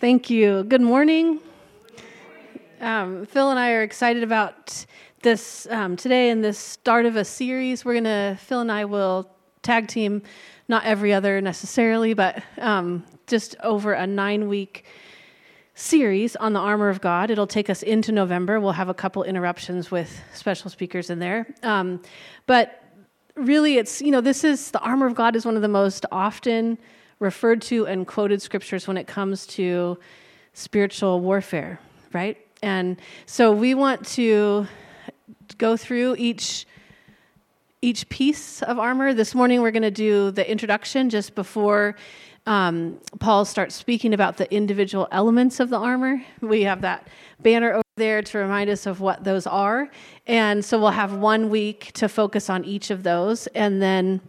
Thank you. Good morning. Phil and I are excited about this today and this start of a series. Phil and I will tag team, not every other necessarily, but just over a 9-week series on the armor of God. It'll take us into November. We'll have a couple interruptions with special speakers in there. But really, the armor of God is one of the most often referred to and quoted scriptures when it comes to spiritual warfare, right? And so we want to go through each piece of armor. This morning we're going to do the introduction just before Paul starts speaking about the individual elements of the armor. We have that banner over there to remind us of what those are. And so we'll have 1 week to focus on each of those, and then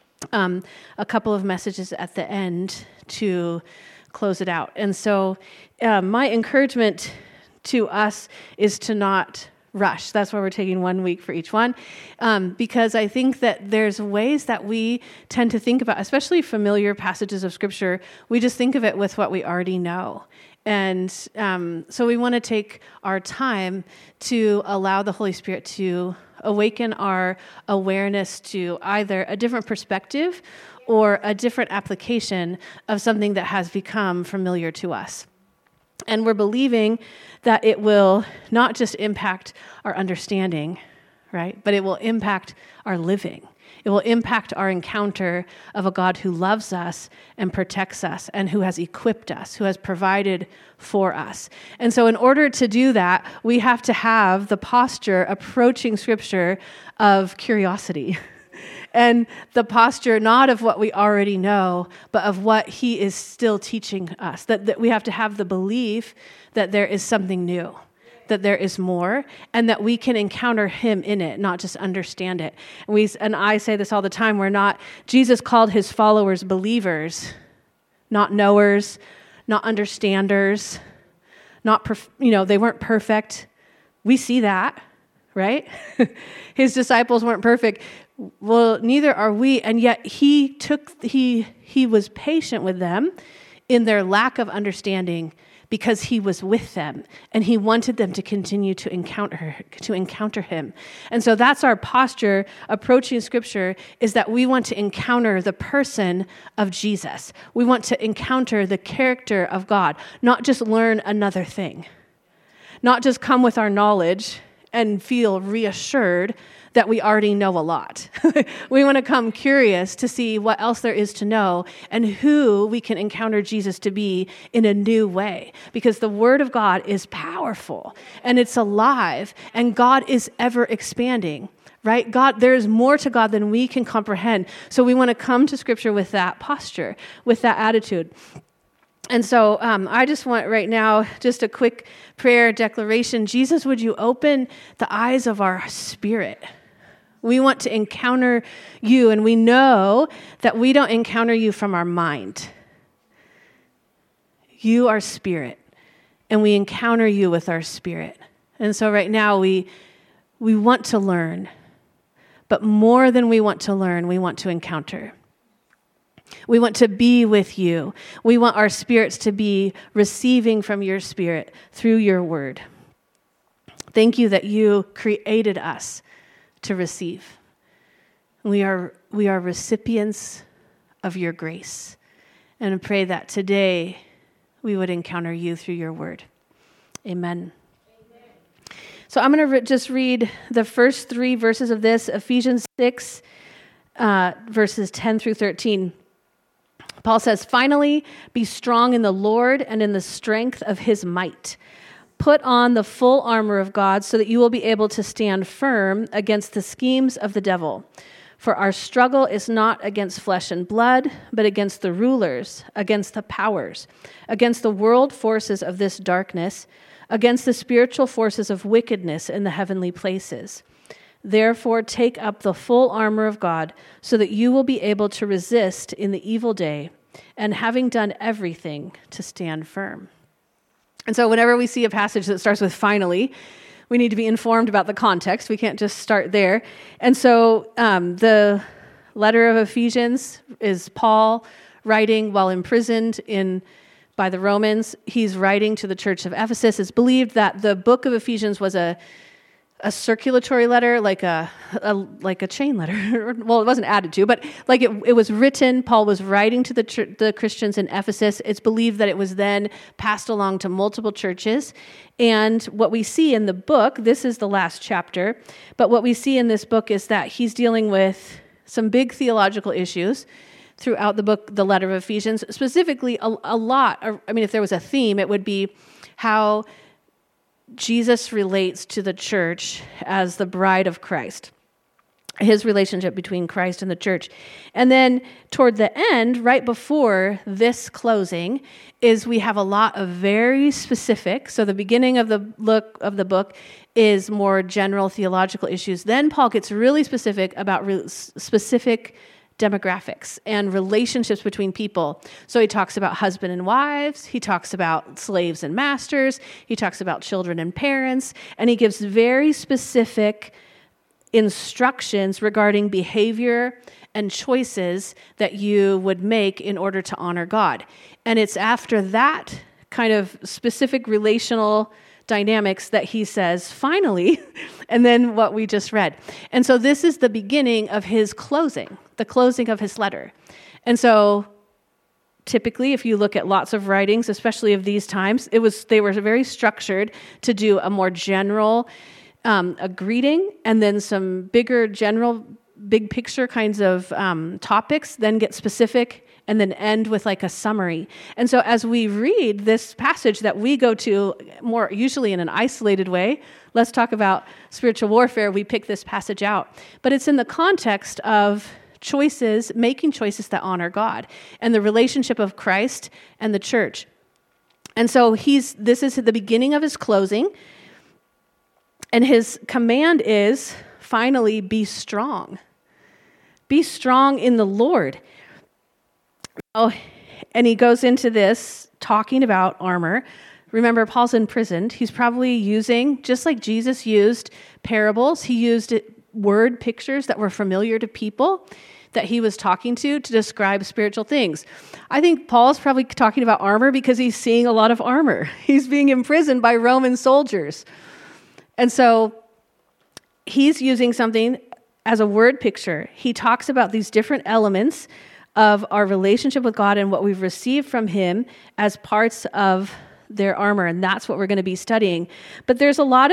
a couple of messages at the end to close it out. And so my encouragement to us is to not rush. That's why we're taking 1 week for each one, because I think that there's ways that we tend to think about, especially familiar passages of Scripture, we just think of it with what we already know. And so we want to take our time to allow the Holy Spirit to awaken our awareness to either a different perspective or a different application of something that has become familiar to us. And we're believing that it will not just impact our understanding, right? But it will impact our living. It will impact our encounter of a God who loves us and protects us and who has equipped us, who has provided for us. And so in order to do that, we have to have the posture approaching Scripture of curiosity. And the posture not of what we already know, but of what he is still teaching us. That we have to have the belief that there is something new, that there is more, and that we can encounter him in it, not just understand it. And I say this all the time, Jesus called his followers believers, not knowers, not understanders, they weren't perfect. We see that, right? His disciples weren't perfect. Well, neither are we, and yet he was patient with them in their lack of understanding because he was with them, and he wanted them to continue to encounter him. And so that's our posture approaching Scripture, is that we want to encounter the person of Jesus. We want to encounter the character of God, not just learn another thing, not just come with our knowledge and feel reassured that we already know a lot. We want to come curious to see what else there is to know and who we can encounter Jesus to be in a new way. Because the Word of God is powerful and it's alive, and God is ever expanding, right? there is more to God than we can comprehend. So we want to come to Scripture with that posture, with that attitude. And so I just want right now just a quick prayer declaration. Jesus, would you open the eyes of our spirit? We want to encounter you, and we know that we don't encounter you from our mind. You are spirit, and we encounter you with our spirit. And so right now we want to learn, but more than we want to learn, we want to encounter. We want to be with you. We want our spirits to be receiving from your Spirit through your word. Thank you that you created us to receive. We are recipients of your grace. And I pray that today we would encounter you through your word. Amen. So I'm going to just read the first 3 verses of this, Ephesians 6, verses 10 through 13. Paul says, "Finally, be strong in the Lord and in the strength of his might. Put on the full armor of God so that you will be able to stand firm against the schemes of the devil. For our struggle is not against flesh and blood, but against the rulers, against the powers, against the world forces of this darkness, against the spiritual forces of wickedness in the heavenly places. Therefore, take up the full armor of God so that you will be able to resist in the evil day, and having done everything, to stand firm." And so whenever we see a passage that starts with "finally," we need to be informed about the context. We can't just start there. And so the letter of Ephesians is Paul writing while imprisoned in by the Romans. He's writing to the church of Ephesus. It's believed that the book of Ephesians was a circulatory letter, like a chain letter. Well, it wasn't added to, but like it was written. Paul was writing to the Christians in Ephesus. It's believed that it was then passed along to multiple churches. And what we see in the book, this is the last chapter, but what we see in this book is that he's dealing with some big theological issues throughout the book, the letter of Ephesians, specifically a lot. I mean, if there was a theme, it would be how Jesus relates to the church as the bride of Christ, his relationship between Christ and the church. And then toward the end, right before this closing, is we have a lot of very specific, so the beginning of the book is more general theological issues. Then Paul gets really specific about specific demographics and relationships between people. So he talks about husband and wives, he talks about slaves and masters, he talks about children and parents, and he gives very specific instructions regarding behavior and choices that you would make in order to honor God. And it's after that kind of specific relational dynamics that he says, finally, and then what we just read. And so this is the beginning of his closing, the closing of his letter. And so typically, if you look at lots of writings, especially of these times, they were very structured to do a more general a greeting, and then some bigger general, big picture kinds of topics, then get specific, and then end with like a summary. And so as we read this passage that we go to more usually in an isolated way, let's talk about spiritual warfare, we pick this passage out. But it's in the context of choices, making choices that honor God, and the relationship of Christ and the church. And so this is the beginning of his closing, and his command is, finally, be strong. Be strong in the Lord. Oh, and he goes into this talking about armor. Remember, Paul's imprisoned. He's probably using, just like Jesus used parables, he used word pictures that were familiar to people that he was talking to describe spiritual things. I think Paul's probably talking about armor because he's seeing a lot of armor. He's being imprisoned by Roman soldiers. And so he's using something as a word picture. He talks about these different elements of our relationship with God and what we've received from him as parts of their armor, and that's what we're going to be studying. But there's a lot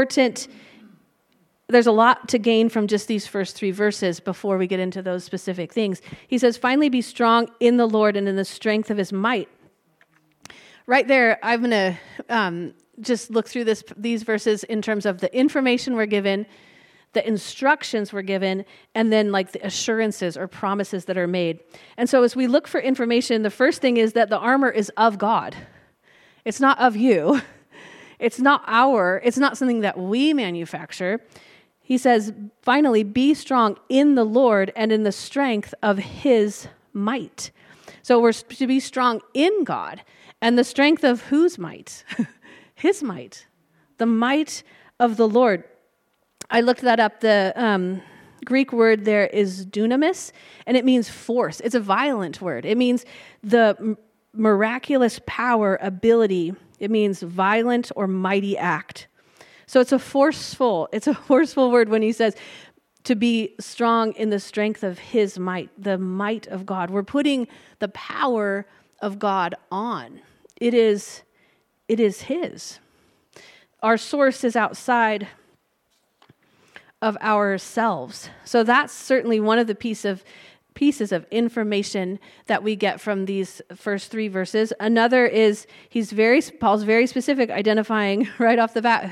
to gain from just these first 3 verses before we get into those specific things. He says, finally be strong in the Lord and in the strength of his might. Right there, I'm going to just look through these verses in terms of the information we're given, the instructions we're given, and then like the assurances or promises that are made. And so as we look for information, the first thing is that the armor is of God. It's not of you. It's not something that we manufacture. He says, finally, be strong in the Lord and in the strength of his might. So we're to be strong in God. And the strength of whose might? His might. The might of the Lord. I looked that up. The Greek word there is dunamis, and it means force. It's a violent word. It means the miraculous power, ability. It means violent or mighty act. So it's a forceful word when he says to be strong in the strength of his might, the might of God. We're putting the power of God on. It is his. Our source is outside of ourselves. So that's certainly one of the pieces of information that we get from these first 3 verses. Another is Paul's very specific, identifying right off the bat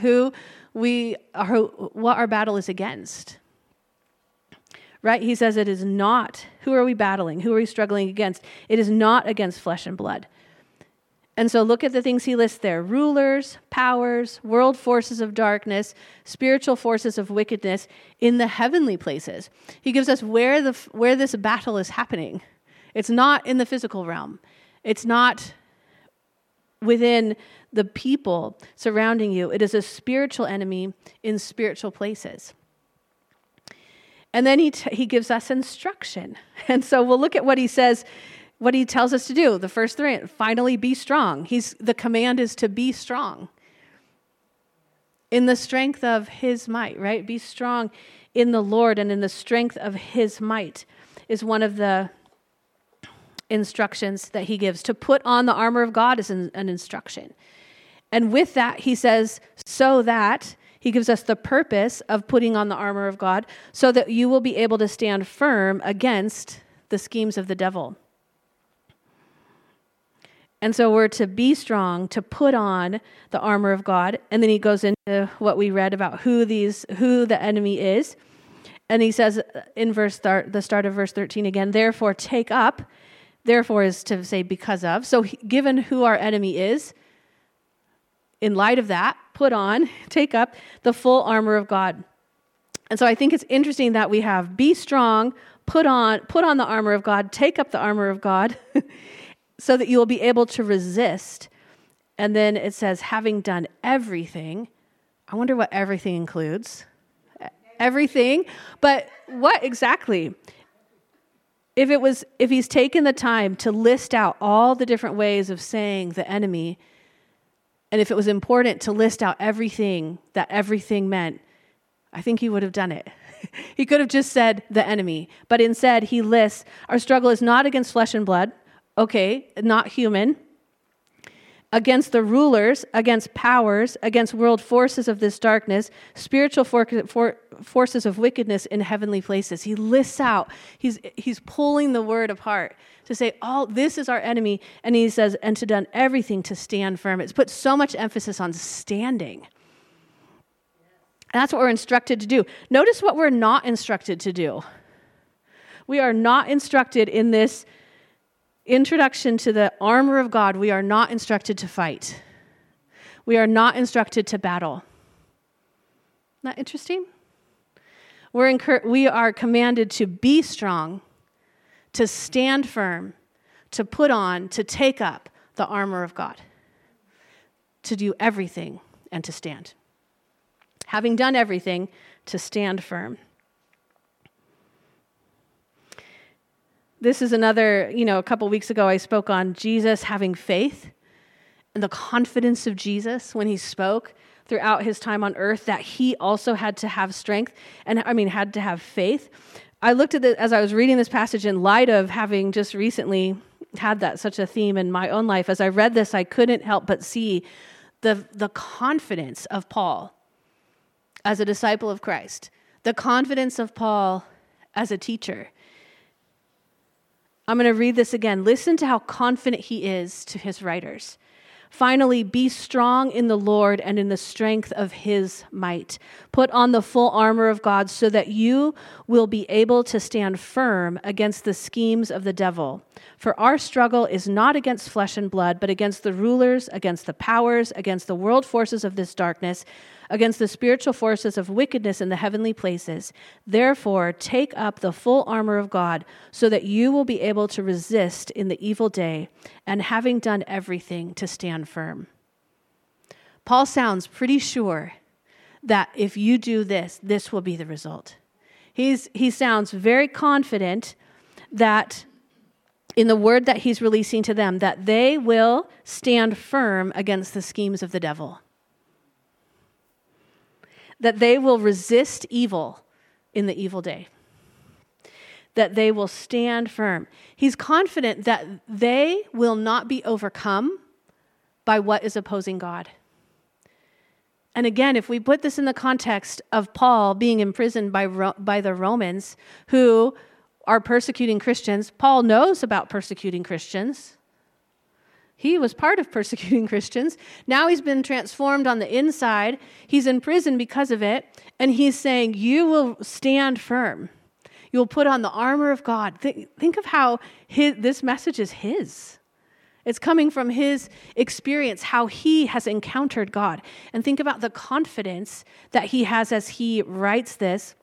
what our battle is against. Right? He says it is not, who are we battling? Who are we struggling against? It is not against flesh and blood. And so look at the things he lists there: rulers, powers, world forces of darkness, spiritual forces of wickedness in the heavenly places. He gives us where this battle is happening. It's not in the physical realm. It's not within the people surrounding you. It is a spiritual enemy in spiritual places. And then he gives us instruction. And so we'll look at what he says what he tells us to do. The first three, finally be strong. The command is to be strong in the strength of his might, right? Be strong in the Lord and in the strength of his might is one of the instructions that he gives. To put on the armor of God is an instruction. And with that, he says, so that he gives us the purpose of putting on the armor of God so that you will be able to stand firm against the schemes of the devil. And so we're to be strong, to put on the armor of God. And then he goes into what we read about who the enemy is. And he says in the start of verse 13 again, therefore take up, therefore is to say because of. So given who our enemy is, in light of that, take up the full armor of God. And so I think it's interesting that we have be strong, put on the armor of God, take up the armor of God, so that you will be able to resist. And then it says, having done everything. I wonder what everything includes. Everything. But what exactly? If he's taken the time to list out all the different ways of saying the enemy, and if it was important to list out everything that everything meant, I think he would have done it. He could have just said the enemy, but instead he lists, our struggle is not against flesh and blood, okay, not human, against the rulers, against powers, against world forces of this darkness, spiritual forces of wickedness in heavenly places. He lists out, he's pulling the word apart to say, all this is our enemy, and he says, and to done everything to stand firm. It's put so much emphasis on standing. And that's what we're instructed to do. Notice what we're not instructed to do. We are not instructed in this introduction to the armor of God. We are not instructed to fight. We are not instructed to battle. Isn't that interesting? We are commanded to be strong, to stand firm, to put on, to take up the armor of God, to do everything and to stand. Having done everything, to stand firm. This is another, a couple weeks ago I spoke on Jesus having faith and the confidence of Jesus when he spoke throughout his time on earth, that he also had to have strength and had to have faith. I looked at it as I was reading this passage in light of having just recently had such a theme in my own life. As I read this, I couldn't help but see the confidence of Paul as a disciple of Christ, the confidence of Paul as a teacher. I'm going to read this again. Listen to how confident he is to his writers. Finally, be strong in the Lord and in the strength of his might. Put on the full armor of God so that you will be able to stand firm against the schemes of the devil. For our struggle is not against flesh and blood, but against the rulers, against the powers, against the world forces of this darkness, against the spiritual forces of wickedness in the heavenly places. Therefore, take up the full armor of God so that you will be able to resist in the evil day, and having done everything, to stand firm. Paul sounds pretty sure that if you do this, this will be the result. He sounds very confident that in the word that he's releasing to them, that they will stand firm against the schemes of the devil. That they will resist evil in the evil day. That they will stand firm. He's confident that they will not be overcome by what is opposing God. And again, if we put this in the context of Paul being imprisoned by the Romans who are persecuting Christians, Paul knows about persecuting Christians. He was part of persecuting Christians. Now he's been transformed on the inside. He's in prison because of it. And he's saying, you will stand firm. You will put on the armor of God. Think of how this message is his. It's coming from his experience, how he has encountered God. And think about the confidence that he has as he writes this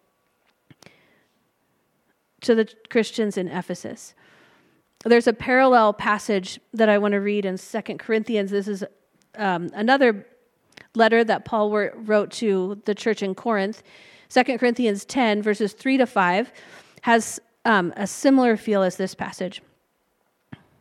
to the Christians in Ephesus. There's a parallel passage that I want to read in 2 Corinthians. This is another letter that Paul wrote to the church in Corinth. 2 Corinthians 10, verses 3 to 5, has a similar feel as this passage.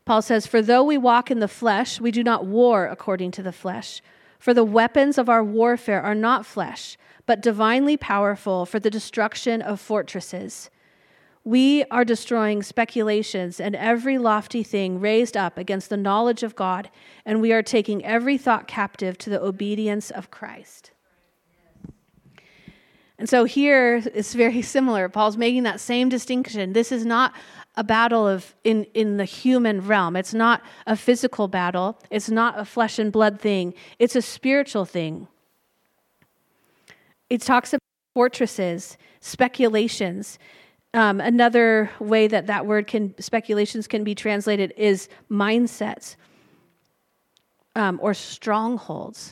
Paul says, "For though we walk in the flesh, we do not war according to the flesh. For the weapons of our warfare are not flesh, but divinely powerful for the destruction of fortresses. We are destroying speculations and every lofty thing raised up against the knowledge of God, and we are taking every thought captive to the obedience of Christ." And so here it's very similar. Paul's making that same distinction. This is not a battle in the human realm. It's not a physical battle. It's not a flesh and blood thing. It's a spiritual thing. It talks about fortresses, speculations. Another way that word speculations can be translated is mindsets or strongholds.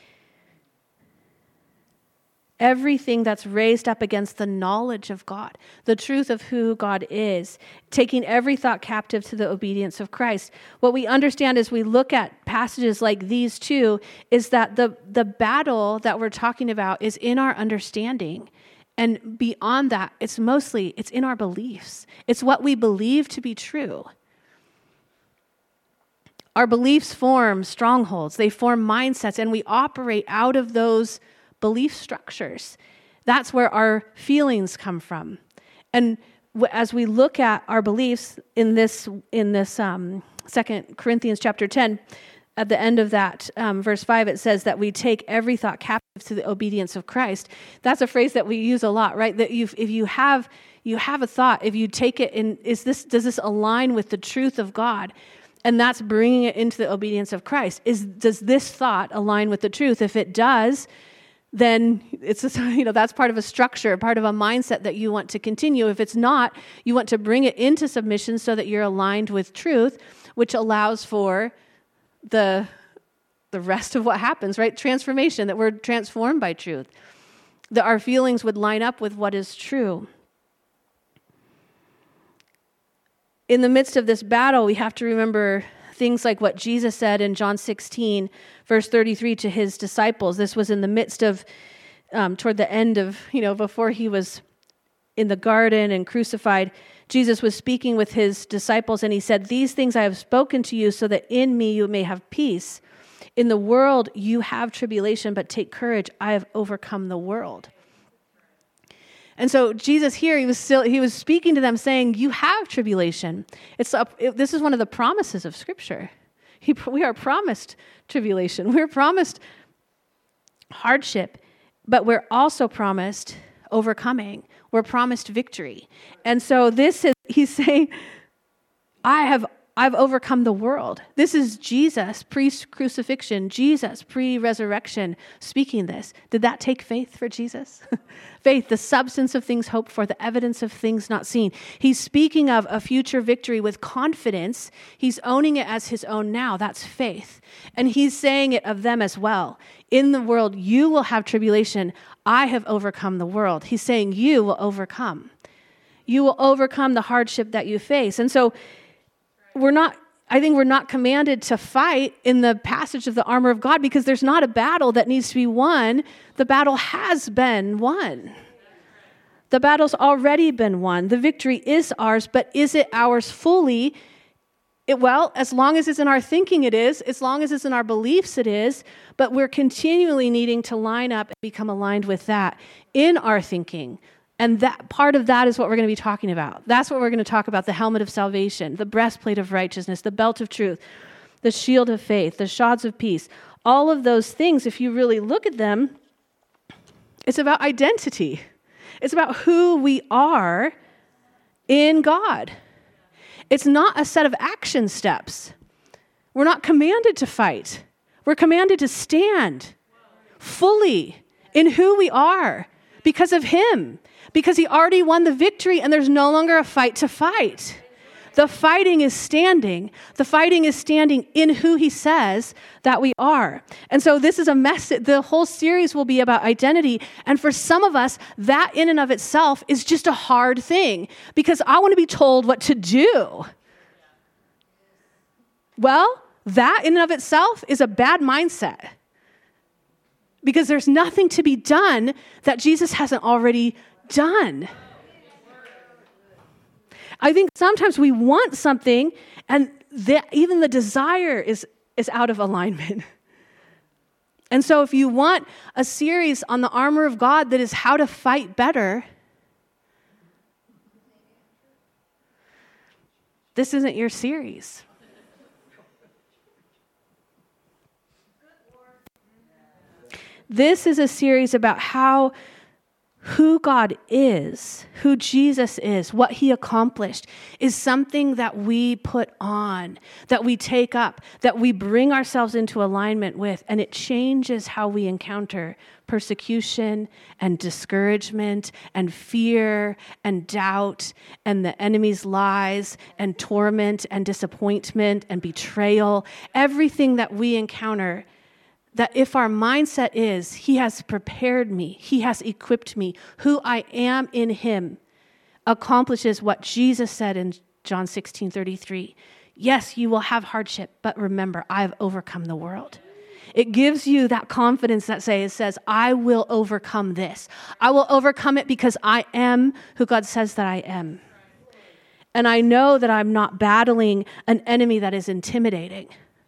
Everything that's raised up against the knowledge of God, the truth of who God is, taking every thought captive to the obedience of Christ. What we understand as we look at passages like these two is that the battle that we're talking about is in our understanding. And beyond that, it's in our beliefs. It's what we believe to be true. Our beliefs form strongholds. They form mindsets, and we operate out of those belief structures. That's where our feelings come from. And as we look at our beliefs in this 2 Corinthians chapter 10, at the end of that, verse 5, it says that we take every thought captive to the obedience of Christ. That's a phrase that we use a lot, right? That if you have a thought, if you take it in, does this align with the truth of God? And that's bringing it into the obedience of Christ. Does this thought align with the truth? If it does, then that's part of a structure, part of a mindset that you want to continue. If it's not, you want to bring it into submission so that you're aligned with truth, which allows for the rest of what happens, right? Transformation, that we're transformed by truth, that our feelings would line up with what is true. In the midst of this battle, we have to remember things like what Jesus said in John 16, verse 33 to his disciples. This was in the midst of, toward the end of, before he was in the garden and crucified. Jesus was speaking with his disciples, and he said, "These things I have spoken to you so that in me you may have peace. In the world you have tribulation, but take courage. I have overcome the world." And so Jesus here, he was speaking to them saying, you have tribulation. This is one of the promises of Scripture. We are promised tribulation. We're promised hardship, but we're also promised overcoming. We're promised victory. And so he's saying, I've overcome the world. This is Jesus pre-crucifixion, Jesus pre-resurrection speaking this. Did that take faith for Jesus? Faith, the substance of things hoped for, the evidence of things not seen. He's speaking of a future victory with confidence. He's owning it as his own now. That's faith. And he's saying it of them as well. In the world, you will have tribulation. I have overcome the world. He's saying you will overcome. You will overcome the hardship that you face. And so we're not commanded to fight in the passage of the armor of God, because there's not a battle that needs to be won. The battle has been won. The battle's already been won. The victory is ours, but is it ours fully? As long as it's in our thinking, it is. As long as it's in our beliefs, it is. But we're continually needing to line up and become aligned with that in our thinking. And that part of that is what we're going to be talking about. That's what we're going to talk about: the helmet of salvation, the breastplate of righteousness, the belt of truth, the shield of faith, the shods of peace. All of those things, if you really look at them, it's about identity. It's about who we are in God. It's not a set of action steps. We're not commanded to fight. We're commanded to stand fully in who we are because of him. Because he already won the victory, and there's no longer a fight to fight. The fighting is standing. The fighting is standing in who he says that we are. And so this is a message. The whole series will be about identity. And for some of us, that in and of itself is just a hard thing, because I want to be told what to do. Well, that in and of itself is a bad mindset, because there's nothing to be done that Jesus hasn't already done. I think sometimes we want something, and even the desire is out of alignment. And so if you want a series on the armor of God that is how to fight better, this isn't your series. This is a series about who God is, who Jesus is, what he accomplished, is something that we put on, that we take up, that we bring ourselves into alignment with, and it changes how we encounter persecution and discouragement and fear and doubt and the enemy's lies and torment and disappointment and betrayal. Everything that we encounter, that if our mindset is, he has prepared me, he has equipped me, who I am in him, accomplishes what Jesus said in John 16:33. Yes, you will have hardship, but remember, I've overcome the world. It gives you that confidence that says, I will overcome this. I will overcome it because I am who God says that I am. And I know that I'm not battling an enemy that is intimidating.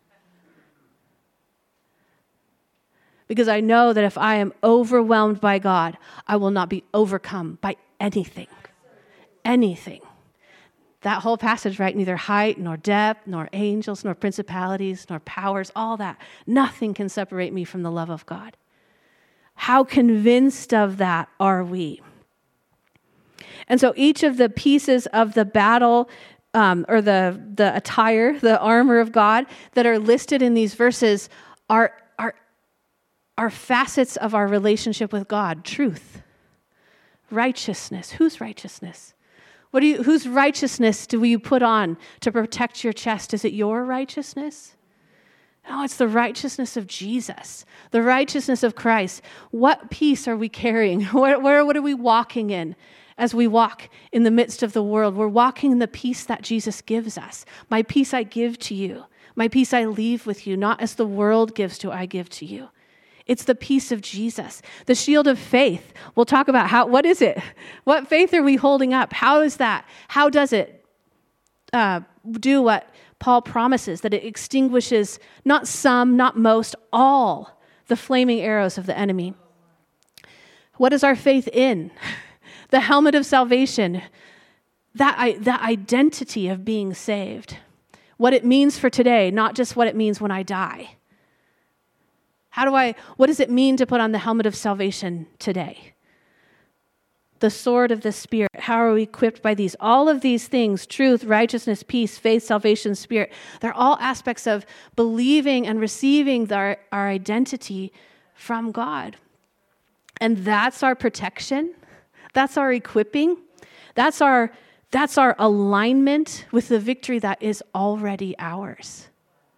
Because I know that if I am overwhelmed by God, I will not be overcome by anything. Anything. That whole passage, right? Neither height, nor depth, nor angels, nor principalities, nor powers, all that. Nothing can separate me from the love of God. How convinced of that are we? And so each of the pieces of the battle, or the attire, the armor of God that are listed in these verses are facets of our relationship with God. Truth, righteousness. Whose righteousness? Whose righteousness do you put on to protect your chest? Is it your righteousness? No, it's the righteousness of Jesus, the righteousness of Christ. What peace are we carrying? What are we walking in as we walk in the midst of the world? We're walking in the peace that Jesus gives us. My peace I give to you. My peace I leave with you. Not as the world gives do I give to you. It's the peace of Jesus. The shield of faith. We'll talk about what is it? What faith are we holding up? How is that? How does it do what Paul promises? That it extinguishes not some, not most, all the flaming arrows of the enemy. What is our faith in? The helmet of salvation. That identity of being saved. What it means for today, not just what it means when I die. What does it mean to put on the helmet of salvation today? The sword of the Spirit. How are we equipped by these? All of these things, truth, righteousness, peace, faith, salvation, Spirit, they're all aspects of believing and receiving our identity from God. And that's our protection. That's our equipping. That's our alignment with the victory that is already ours.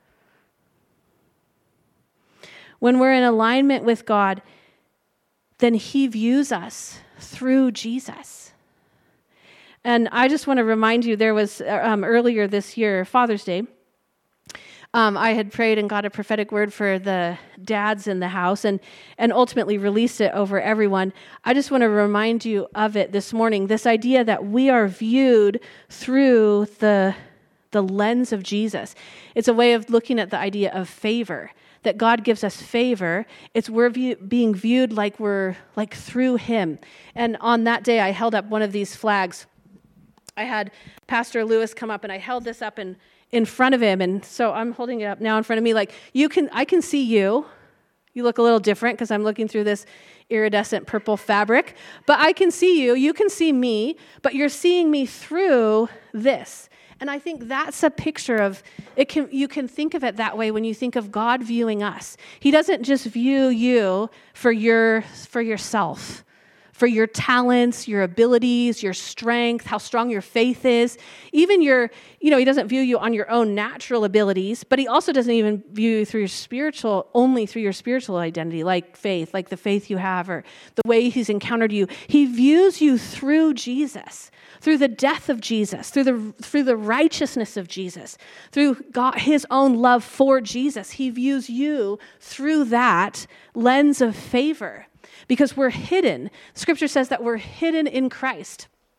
When we're in alignment with God, then he views us through Jesus. And I just want to remind you, there was earlier this year, Father's Day, I had prayed and got a prophetic word for the dads in the house and ultimately released it over everyone. I just want to remind you of it this morning, this idea that we are viewed through the lens of Jesus. It's a way of looking at the idea of favor. That God gives us favor, we're being viewed like we're like through him. And on that day, I held up one of these flags. I had Pastor Lewis come up, and I held this up in front of him. And so I'm holding it up now in front of me. Like I can see you. You look a little different because I'm looking through this iridescent purple fabric. But I can see you. You can see me. But you're seeing me through this. And I think that's a picture of it. You can think of it that way when you think of God viewing us. He doesn't just view you for yourself, for your talents, your abilities, your strength, how strong your faith is. Even he doesn't view you on your own natural abilities, but he also doesn't even view you only through your spiritual identity, like faith, like the faith you have or the way he's encountered you. He views you through Jesus. Through the death of Jesus, through the righteousness of Jesus, through God, his own love for Jesus, he views you through that lens of favor because we're hidden. Scripture says that we're hidden in Christ.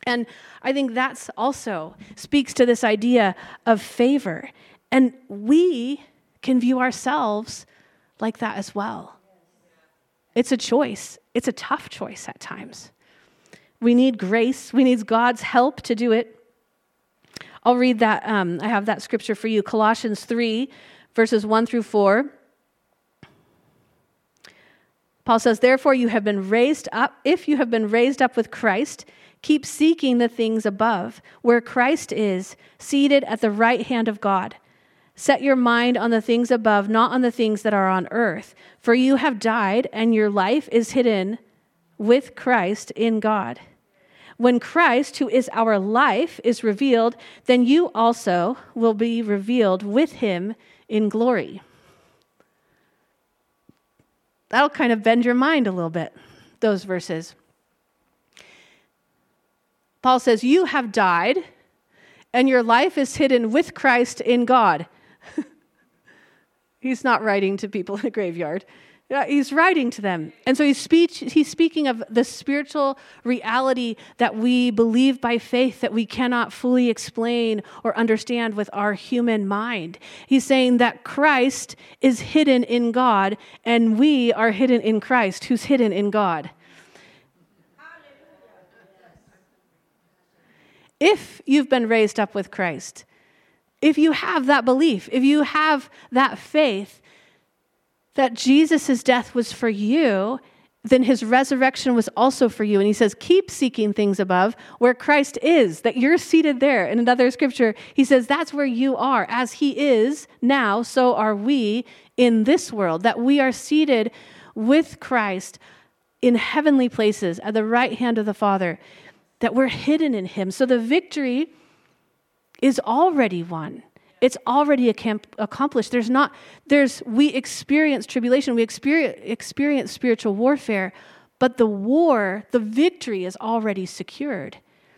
And I think that's also speaks to this idea of favor. And we can view ourselves like that as well. It's a choice. It's a tough choice at times. We need grace. We need God's help to do it. I'll read that. I have that scripture for you. Colossians 3, verses 1 through 4. Paul says, therefore you have been raised up. If you have been raised up with Christ, keep seeking the things above, where Christ is, seated at the right hand of God. Set your mind on the things above, not on the things that are on earth. For you have died, and your life is hidden with Christ in God. When Christ, who is our life, is revealed, then you also will be revealed with him in glory. That'll kind of bend your mind a little bit, those verses. Paul says, you have died, and your life is hidden with Christ in God. He's not writing to people in a graveyard. He's writing to them. And so he's speaking of the spiritual reality that we believe by faith that we cannot fully explain or understand with our human mind. He's saying that Christ is hidden in God, and we are hidden in Christ, who's hidden in God. If you've been raised up with Christ, if you have that belief, if you have that faith that Jesus' death was for you, then his resurrection was also for you. And he says, keep seeking things above where Christ is, that you're seated there. In another scripture, he says, that's where you are. As he is now, so are we in this world, that we are seated with Christ in heavenly places at the right hand of the Father, that we're hidden in him. So the victory is already won. It's already accomplished. We experience tribulation, we experience spiritual warfare, but the victory is already secured.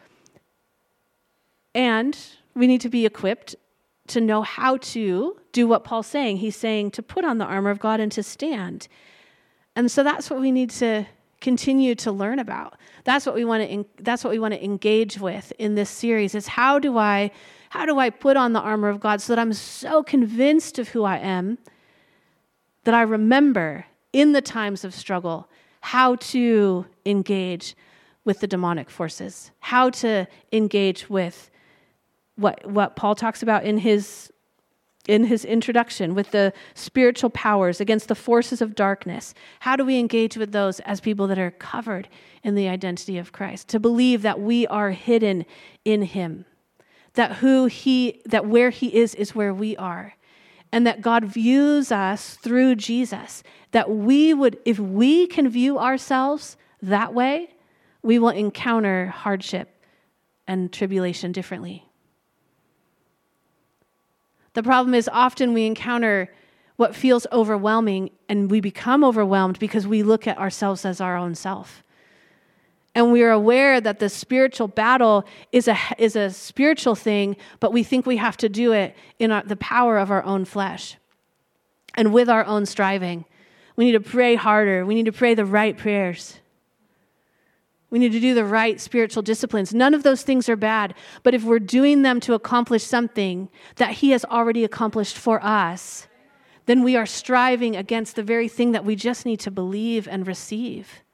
And we need to be equipped to know how to do what Paul's saying. He's saying to put on the armor of God and to stand. And so that's what we need to continue to learn about. That's what we want to engage with in this series. Is how do I put on the armor of God so that I'm so convinced of who I am that I remember in the times of struggle how to engage with the demonic forces, how to engage with what Paul talks about in his introduction, with the spiritual powers against the forces of darkness. How do we engage with those as people that are covered in the identity of Christ? To believe that we are hidden in him, that where he is where we are, and that God views us through Jesus, that if we can view ourselves that way, we will encounter hardship and tribulation differently. The problem is often we encounter what feels overwhelming, and we become overwhelmed because we look at ourselves as our own self. And we are aware that the spiritual battle is a spiritual thing, but we think we have to do it in the power of our own flesh and with our own striving. We need to pray harder. We need to pray the right prayers. We need to do the right spiritual disciplines. None of those things are bad, but if we're doing them to accomplish something that he has already accomplished for us, then we are striving against the very thing that we just need to believe and receive.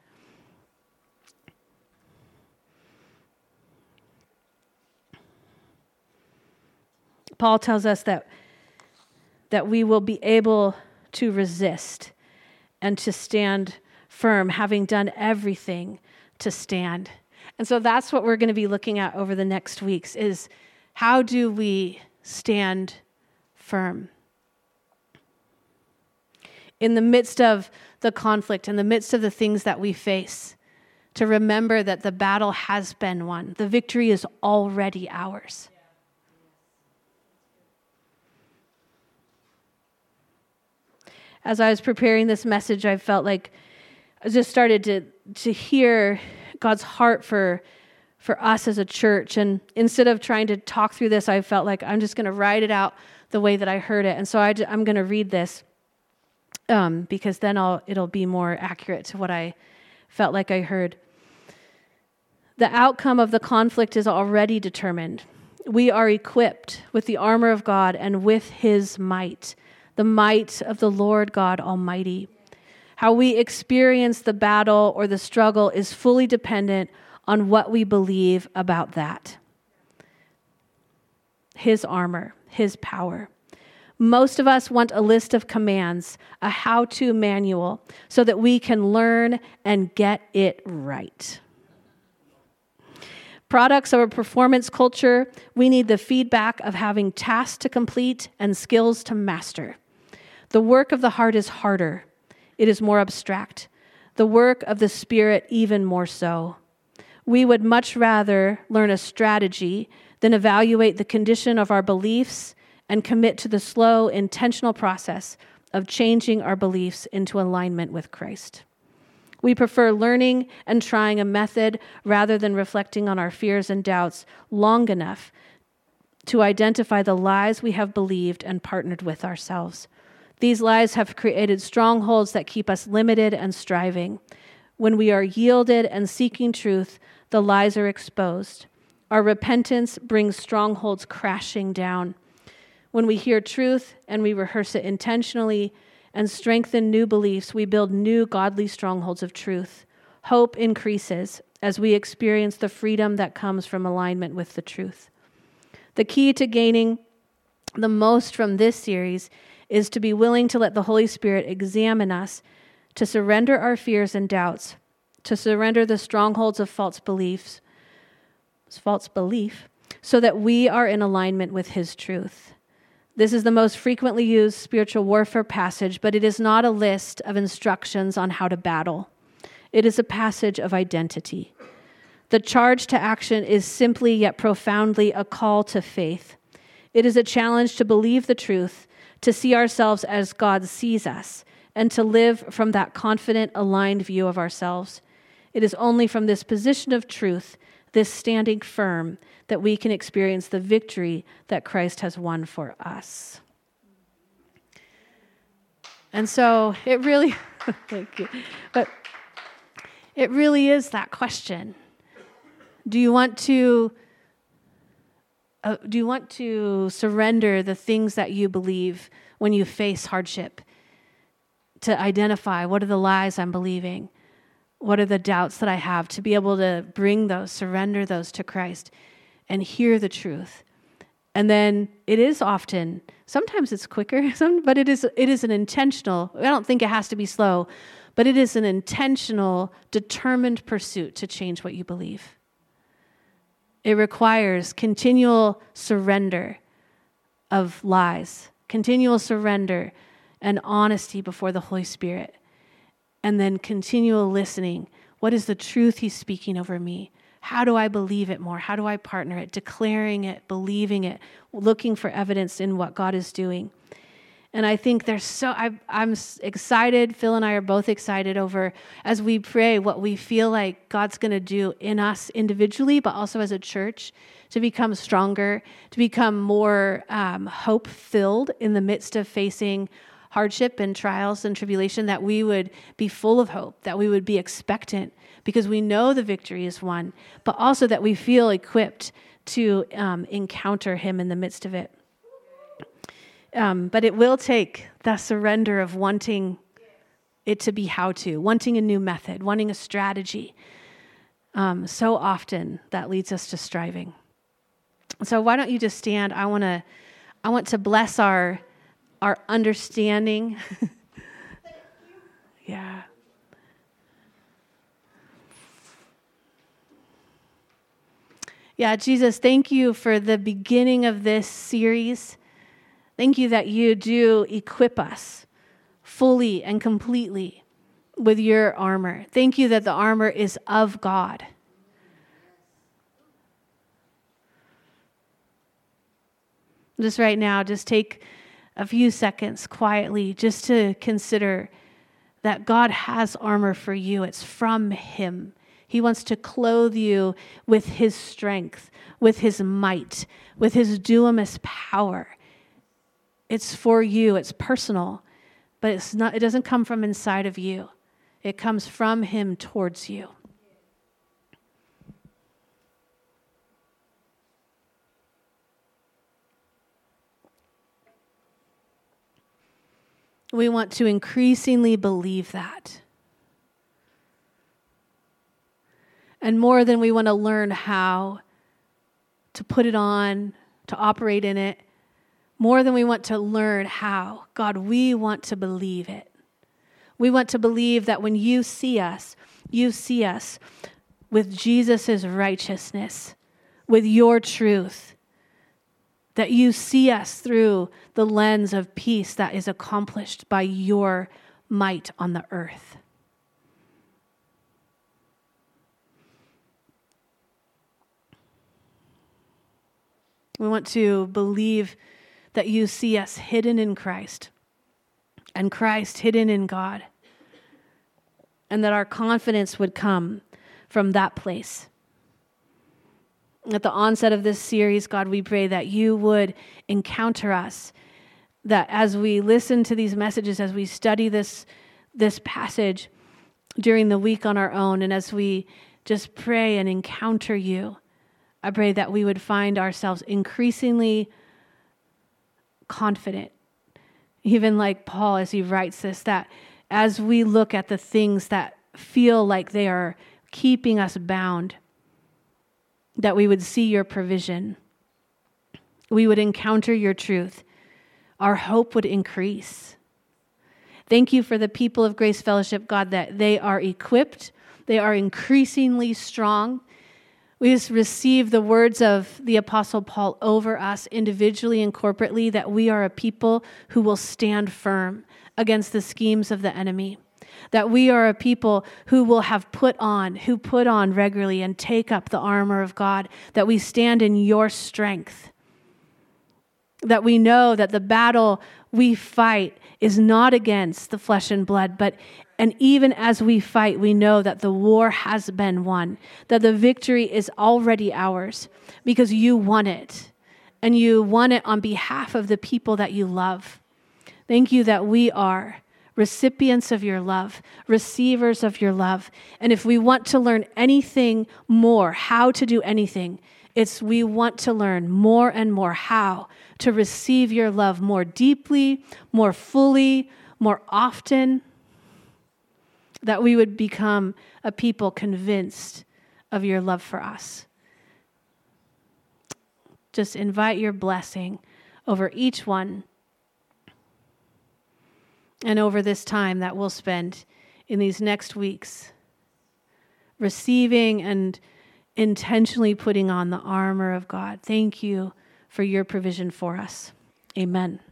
Paul tells us that we will be able to resist and to stand firm, having done everything to stand. And so that's what we're going to be looking at over the next weeks, is how do we stand firm? In the midst of the conflict, in the midst of the things that we face, to remember that the battle has been won. The victory is already ours. As I was preparing this message, I felt like I just started to hear God's heart for us as a church. And instead of trying to talk through this, I felt like I'm just going to write it out the way that I heard it. And so I'm going to read this because then it'll be more accurate to what I felt like I heard. The outcome of the conflict is already determined. We are equipped with the armor of God and with his might, the might of the Lord God Almighty. How we experience the battle or the struggle is fully dependent on what we believe about that. His armor, his power. Most of us want a list of commands, a how-to manual, so that we can learn and get it right. Products of a performance culture, we need the feedback of having tasks to complete and skills to master. The work of the heart is harder. It is more abstract. The work of the Spirit even more so. We would much rather learn a strategy than evaluate the condition of our beliefs and commit to the slow, intentional process of changing our beliefs into alignment with Christ. We prefer learning and trying a method rather than reflecting on our fears and doubts long enough to identify the lies we have believed and partnered with ourselves. These lies have created strongholds that keep us limited and striving. When we are yielded and seeking truth, the lies are exposed. Our repentance brings strongholds crashing down. When we hear truth and we rehearse it intentionally and strengthen new beliefs, we build new godly strongholds of truth. Hope increases as we experience the freedom that comes from alignment with the truth. The key to gaining the most from this series is to be willing to let the Holy Spirit examine us, to surrender our fears and doubts, to surrender the strongholds of false belief, so that we are in alignment with his truth. This is the most frequently used spiritual warfare passage, but it is not a list of instructions on how to battle. It is a passage of identity. The charge to action is simply yet profoundly a call to faith. It is a challenge to believe the truth, to see ourselves as God sees us, and to live from that confident, aligned view of ourselves. It is only from this position of truth, this standing firm, that we can experience the victory that Christ has won for us. And so it really, thank you, but it really is that question. Do you want to surrender the things that you believe when you face hardship? To identify, what are the lies I'm believing? What are the doubts that I have? To be able to bring those, surrender those to Christ and hear the truth. And then it is often, sometimes it's quicker, but it is an intentional, I don't think it has to be slow, but it is an intentional, determined pursuit to change what you believe. It requires continual surrender of lies, continual surrender and honesty before the Holy Spirit, and then continual listening. What is the truth he's speaking over me? How do I believe it more? How do I partner it? Declaring it, believing it, looking for evidence in what God is doing. And I think I'm excited, Phil and I are both excited over, as we pray, what we feel like God's going to do in us individually, but also as a church, to become stronger, to become more hope-filled in the midst of facing hardship and trials and tribulation, that we would be full of hope, that we would be expectant, because we know the victory is won, but also that we feel equipped to encounter him in the midst of it. But it will take the surrender of wanting it to be how-to, wanting a new method, wanting a strategy. So often that leads us to striving. So why don't you just stand? I want to bless our understanding. Yeah. Yeah, Jesus, thank you for the beginning of this series. Thank you that you do equip us fully and completely with your armor. Thank you that the armor is of God. Just right now, just take a few seconds quietly just to consider that God has armor for you. It's from him. He wants to clothe you with his strength, with his might, with his dunamis power. It's for you. It's personal, but it doesn't come from inside of you. It comes from him towards you. We want to increasingly believe that. And more than we want to learn how to put it on, to operate in it, more than we want to learn how, God, we want to believe it. We want to believe that when you see us with Jesus' righteousness, with your truth, that you see us through the lens of peace that is accomplished by your might on the earth. We want to believe that you see us hidden in Christ and Christ hidden in God, and that our confidence would come from that place. At the onset of this series, God, we pray that you would encounter us, that as we listen to these messages, as we study this passage during the week on our own, and as we just pray and encounter you, I pray that we would find ourselves increasingly confident, even like Paul as he writes this, that as we look at the things that feel like they are keeping us bound, that we would see your provision. We would encounter your truth. Our hope would increase. Thank you for the people of Grace Fellowship, God, that they are equipped. They are increasingly strong. We just receive the words of the Apostle Paul over us individually and corporately, that we are a people who will stand firm against the schemes of the enemy. That we are a people who will put on regularly and take up the armor of God, that we stand in your strength. That we know that the battle we fight is not against the flesh and blood, and even as we fight, we know that the war has been won, that the victory is already ours because you won it, and you won it on behalf of the people that you love. Thank you that we are recipients of your love, receivers of your love. And if we want to learn anything more, how to do anything, we want to learn more and more how to receive your love more deeply, more fully, more often, that we would become a people convinced of your love for us. Just invite your blessing over each one and over this time that we'll spend in these next weeks, receiving and intentionally putting on the armor of God. Thank you for your provision for us. Amen.